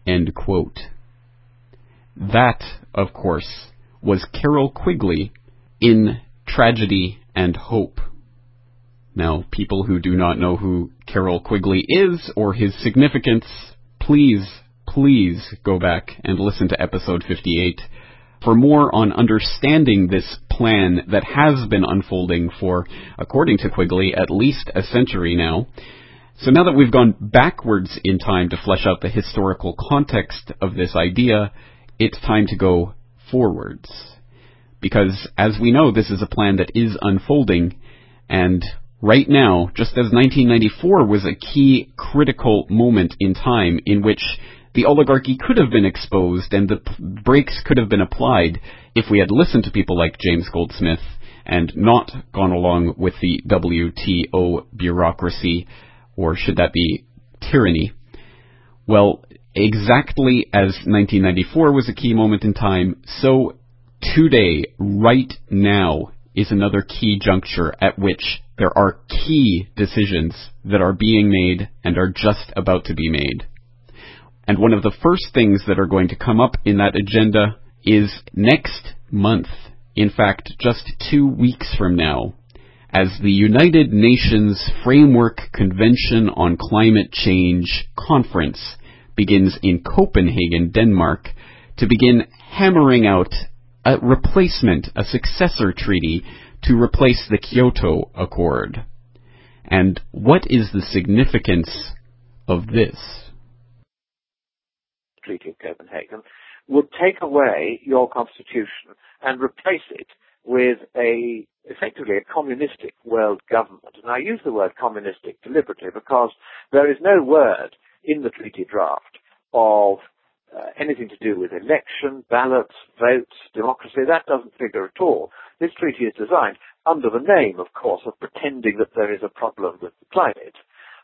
End quote. That, of course, was Carroll Quigley in Tragedy and Hope. Now, people who do not know who Carroll Quigley is or his significance, please go back and listen to episode 58 for more on understanding this plan that has been unfolding for, according to Quigley, at least a century now. So now that we've gone backwards in time to flesh out the historical context of this idea, it's time to go forwards. Because, as we know, this is a plan that is unfolding, and right now, just as 1994 was a key critical moment in time in which the oligarchy could have been exposed and the brakes could have been applied if we had listened to people like James Goldsmith and not gone along with the WTO bureaucracy, or should that be tyranny? Well, exactly as 1994 was a key moment in time, so today, right now, is another key juncture at which there are key decisions that are being made and are just about to be made. And one of the first things that are going to come up in that agenda is next month, in fact, just 2 weeks from now, as the United Nations Framework Convention on Climate Change Conference begins in Copenhagen, Denmark, to begin hammering out a replacement, a successor treaty to replace the Kyoto Accord. And what is the significance of this? Treaty of Copenhagen would take away your constitution and replace it with effectively a communistic world government. And I use the word communistic deliberately because there is no word in the treaty draft of anything to do with election, ballots, votes, democracy. That doesn't figure at all. This treaty is designed under the name, of course, of pretending that there is a problem with the climate.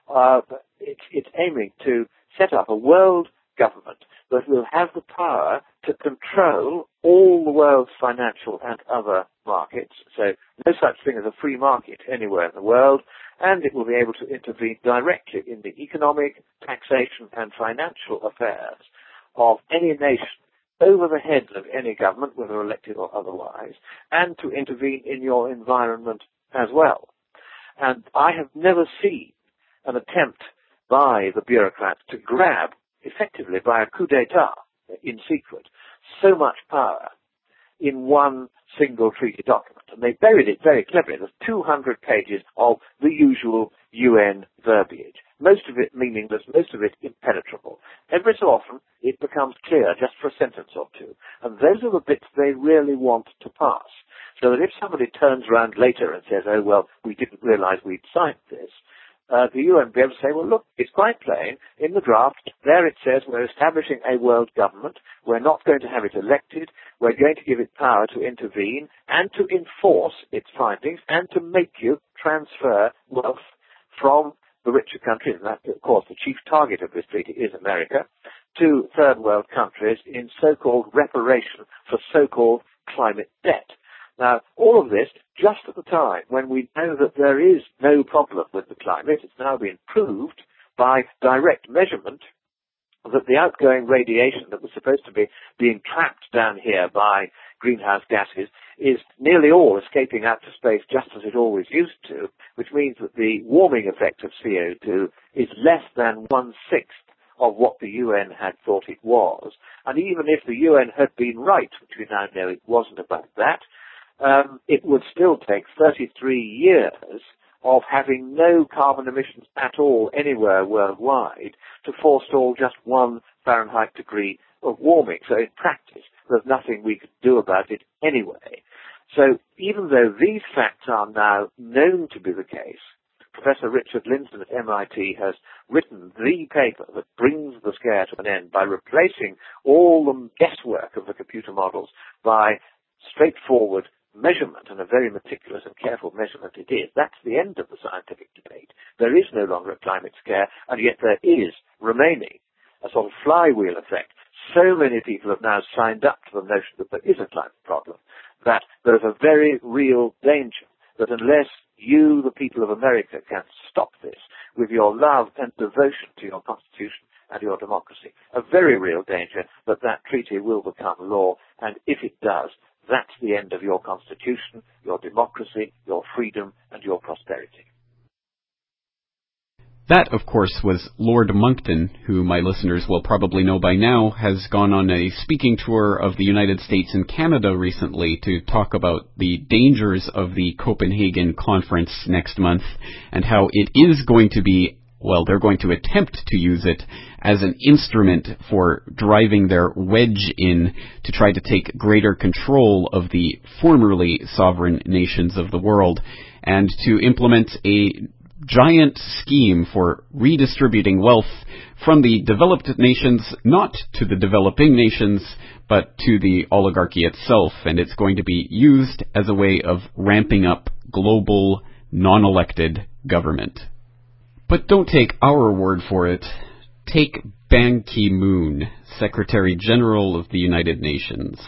It's aiming to set up a world government that will have the power to control all the world's financial and other markets. So no such thing as a free market anywhere in the world, and it will be able to intervene directly in the economic, taxation and financial affairs of any nation over the heads of any government, whether elected or otherwise, and to intervene in your environment as well. And I have never seen an attempt by the bureaucrats to grab, effectively by a coup d'etat in secret, so much power in one single treaty document. And they buried it very cleverly. There's 200 pages of the usual UN verbiage. Most of it meaningless, most of it impenetrable. Every so often, it becomes clear just for a sentence or two. And those are the bits they really want to pass. So that if somebody turns around later and says, oh, well, we didn't realize we'd signed this, the UN will be able to say, well, look, it's quite plain. In the draft, there it says we're establishing a world government. We're not going to have it elected. We're going to give it power to intervene and to enforce its findings and to make you transfer wealth from the richer countries, and that, of course, the chief target of this treaty is America, to third world countries in so-called reparation for so-called climate debt. Now, all of this just at the time when we know that there is no problem with the climate. It's now been proved by direct measurement that the outgoing radiation that was supposed to be being trapped down here by greenhouse gases is nearly all escaping out to space just as it always used to, which means that the warming effect of CO2 is less than 1/6 of what the UN had thought it was. And even if the UN had been right, which we now know it wasn't about that, it would still take 33 years of having no carbon emissions at all anywhere worldwide to forestall just 1 Fahrenheit degree of warming. So in practice, there's nothing we could do about it anyway. So even though these facts are now known to be the case, Professor Richard Lindzen at MIT has written the paper that brings the scare to an end by replacing all the guesswork of the computer models by straightforward measurement, and a very meticulous and careful measurement it is. That's the end of the scientific debate. There is no longer a climate scare, and yet there is remaining a sort of flywheel effect. So many people have now signed up to the notion that there is a climate problem, that there is a very real danger that unless you, the people of America, can stop this with your love and devotion to your Constitution and your democracy, a very real danger that that treaty will become law, and if it does, that's the end of your Constitution, your democracy, your freedom, and your prosperity. That, of course, was Lord Monckton, who my listeners will probably know by now has gone on a speaking tour of the United States and Canada recently to talk about the dangers of the Copenhagen Conference next month and how it is going to be, well, they're going to attempt to use it as an instrument for driving their wedge in to try to take greater control of the formerly sovereign nations of the world and to implement a giant scheme for redistributing wealth from the developed nations, not to the developing nations, but to the oligarchy itself. And it's going to be used as a way of ramping up global, non-elected government. But don't take our word for it. Take Ban Ki-moon, Secretary General of the United Nations.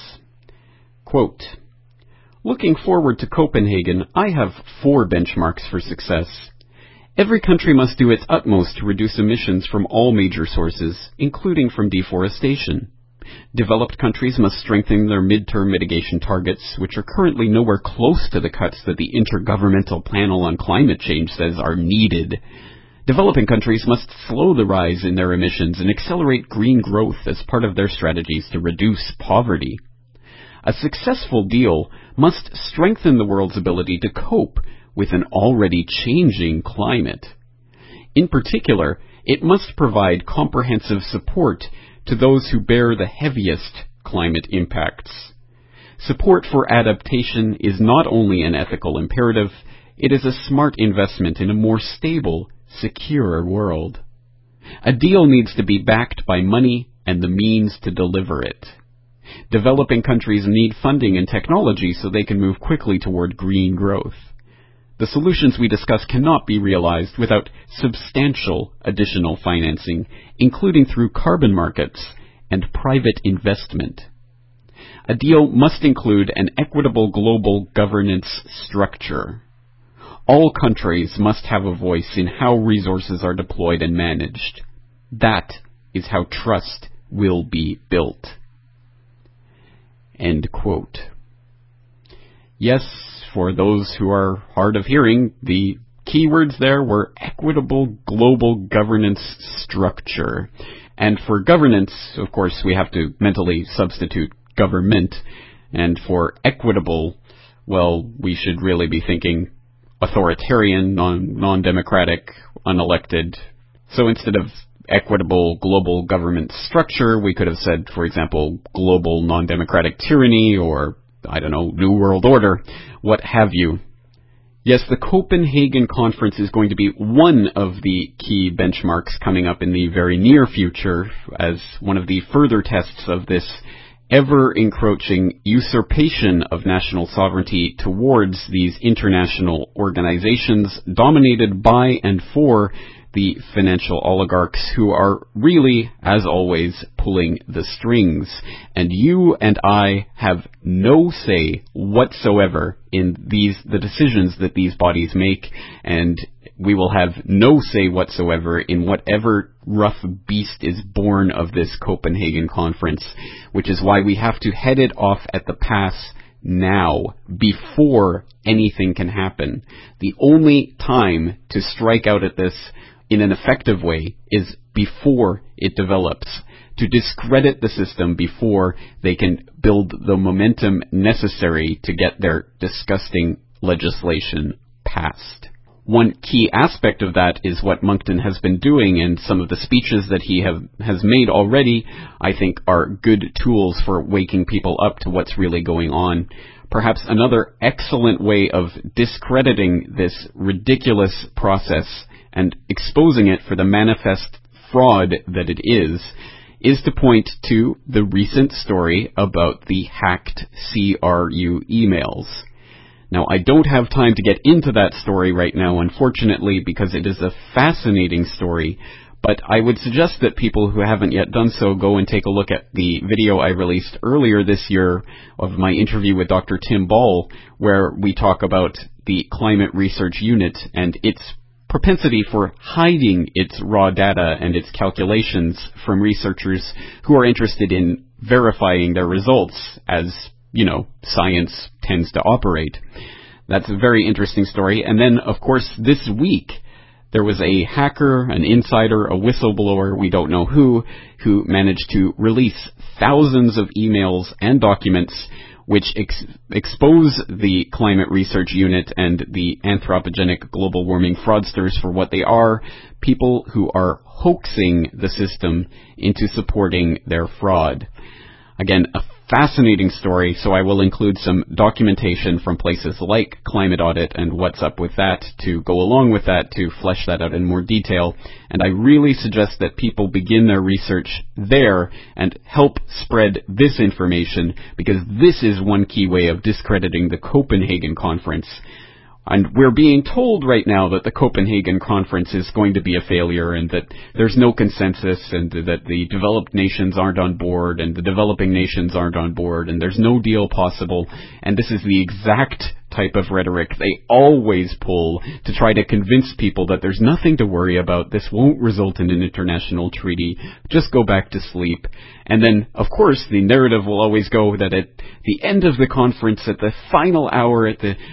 Quote, "Looking forward to Copenhagen, I have 4 benchmarks for success. Every country must do its utmost to reduce emissions from all major sources, including from deforestation. Developed countries must strengthen their midterm mitigation targets, which are currently nowhere close to the cuts that the Intergovernmental Panel on Climate Change says are needed. Developing countries must slow the rise in their emissions and accelerate green growth as part of their strategies to reduce poverty. A successful deal must strengthen the world's ability to cope with an already changing climate. In particular, it must provide comprehensive support to those who bear the heaviest climate impacts. Support for adaptation is not only an ethical imperative, it is a smart investment in a more stable, secure world. A deal needs to be backed by money and the means to deliver it. Developing countries need funding and technology so they can move quickly toward green growth. The solutions we discuss cannot be realized without substantial additional financing, including through carbon markets and private investment. A deal must include an equitable global governance structure. All countries must have a voice in how resources are deployed and managed. That is how trust will be built." End quote. Yes, for those who are hard of hearing, the keywords there were equitable global governance structure. And for governance, of course, we have to mentally substitute government. And for equitable, well, we should really be thinking authoritarian, non-democratic, unelected. So instead of equitable global government structure, we could have said, for example, global non-democratic tyranny or, I don't know, New World Order, what have you. Yes, the Copenhagen Conference is going to be one of the key benchmarks coming up in the very near future as one of the further tests of this ever-encroaching usurpation of national sovereignty towards these international organizations dominated by and for the financial oligarchs who are really, as always, pulling the strings. And you and I have no say whatsoever in the decisions that these bodies make, and we will have no say whatsoever in whatever rough beast is born of this Copenhagen Conference, which is why we have to head it off at the pass now, before anything can happen. The only time to strike out at this in an effective way is before it develops, to discredit the system before they can build the momentum necessary to get their disgusting legislation passed. One key aspect of that is what Monckton has been doing, and some of the speeches that he has made already, I think, are good tools for waking people up to what's really going on. Perhaps another excellent way of discrediting this ridiculous process and exposing it for the manifest fraud that it is to point to the recent story about the hacked CRU emails. Now, I don't have time to get into that story right now, unfortunately, because it is a fascinating story, But I would suggest that people who haven't yet done so go and take a look at the video I released earlier this year of my interview with Dr. Tim Ball, where we talk about the Climate Research Unit and its propensity for hiding its raw data and its calculations from researchers who are interested in verifying their results, as, you know, science tends to operate. That's a very interesting story. And then, of course, this week, there was a hacker, an insider, a whistleblower, we don't know who managed to release thousands of emails and documents which expose the Climate Research Unit and the anthropogenic global warming fraudsters for what they are, people who are hoaxing the system into supporting their fraud. Again, a fascinating story, so I will include some documentation from places like Climate Audit and What's Up With That to go along with that to flesh that out in more detail. And I really suggest that people begin their research there and help spread this information, because this is one key way of discrediting the Copenhagen Conference. And we're being told right now that the Copenhagen Conference is going to be a failure and that there's no consensus and that the developed nations aren't on board and the developing nations aren't on board and there's no deal possible. And this is the exact type of rhetoric they always pull to try to convince people that there's nothing to worry about, this won't result in an international treaty, just go back to sleep. And then, of course, the narrative will always go that at the end of the conference, at the final hour, at the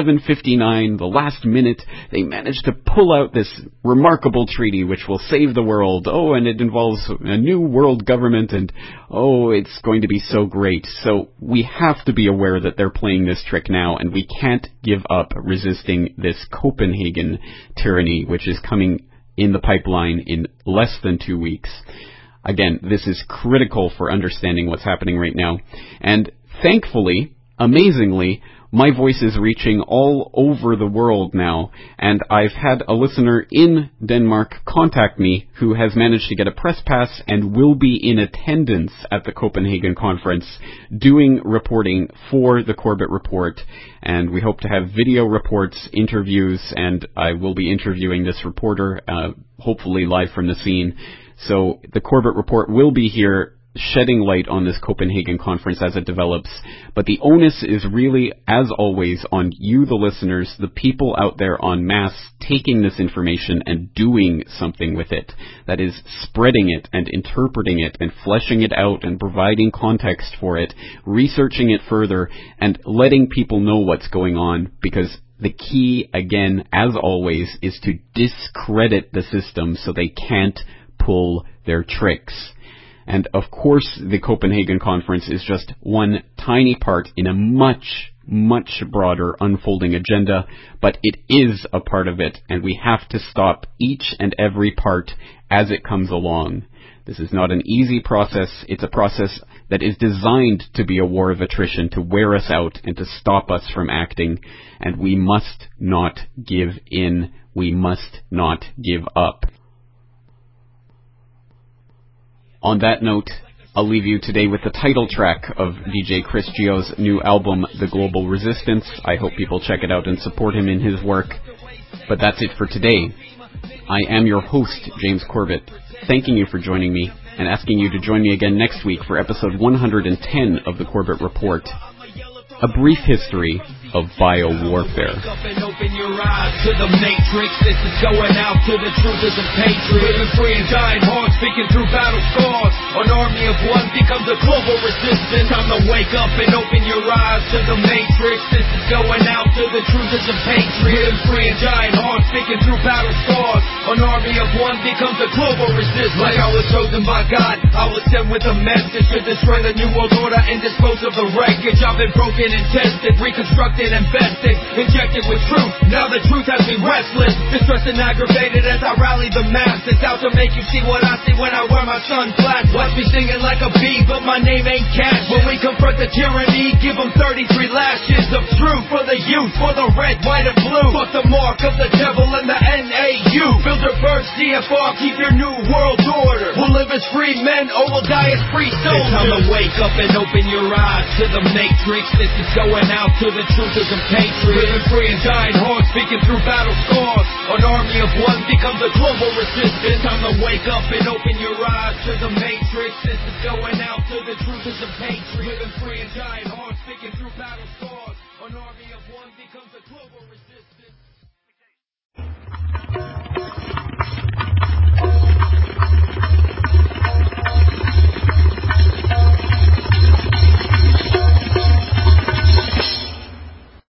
11:59, the last minute, they managed to pull out this remarkable treaty which will save the world. Oh, and it involves a new world government, and oh, it's going to be so great. So we have to be aware that they're playing this trick now, and we can't give up resisting this Copenhagen tyranny, which is coming in the pipeline in less than 2 weeks. Again, this is critical for understanding what's happening right now. And thankfully, amazingly, my voice is reaching all over the world now, and I've had a listener in Denmark contact me who has managed to get a press pass and will be in attendance at the Copenhagen Conference doing reporting for the Corbett Report, and we hope to have video reports, interviews, and I will be interviewing this reporter, hopefully live from the scene. So the Corbett Report will be here shedding light on this Copenhagen Conference as it develops, but the onus is really, as always, on you, the listeners, the people out there en masse taking this information and doing something with it. That is, spreading it and interpreting it and fleshing it out and providing context for it, researching it further, and letting people know what's going on, because the key, again, as always, is to discredit the system so they can't pull their tricks. And of course, the Copenhagen Conference is just one tiny part in a much, much broader unfolding agenda, but it is a part of it, and we have to stop each and every part as it comes along. This is not an easy process. It's a process that is designed to be a war of attrition, to wear us out and to stop us from acting, and we must not give in. We must not give up. On that note, I'll leave you today with the title track of DJ Chris Geo's new album, The Global Resistance. I hope people check it out and support him in his work. But that's it for today. I am your host, James Corbett, thanking you for joining me and asking you to join me again next week for episode 110 of the Corbett Report. A brief history of biowarfare. Open your eyes to the matrix. This is going out to the truthers and patriots. Living free and dying hard, speaking through battle scars. An army of one becomes a global resistance. Time to wake up and open your eyes to the matrix. This is going out to the truthers and patriots. Living free and dying hard, speaking through battle scars. An army of one becomes a global resistance. Like I was chosen by God, I was sent with a message to destroy the new world order and dispose of the wreckage. I've been broken and tested, reconstructed and vested, injected with truth. Now the truth has me restless, distressed and aggravated as I rally the masses. Out to make you see what I see when I wear my sunglasses. Watch me singing like a bee, but my name ain't Cash. When we confront the tyranny, give them 33 lashes of truth for the youth, for the red, white and blue. Fuck the mark of the devil and the NAU. Bilderberg, CFR, keep your new world order. We'll live as free men, or we'll die as free soldiers. It's time to wake up and open your eyes to the matrix. This is going out to the truthers and patriots. Living free and dying hard, speaking through battle scars. An army of of one becomes a global resistance. Time to wake up and open your eyes to the matrix. This is going out to the truthers and patriots. Living free and dying hard, sticking through battle scars. An army of one becomes a global resistance.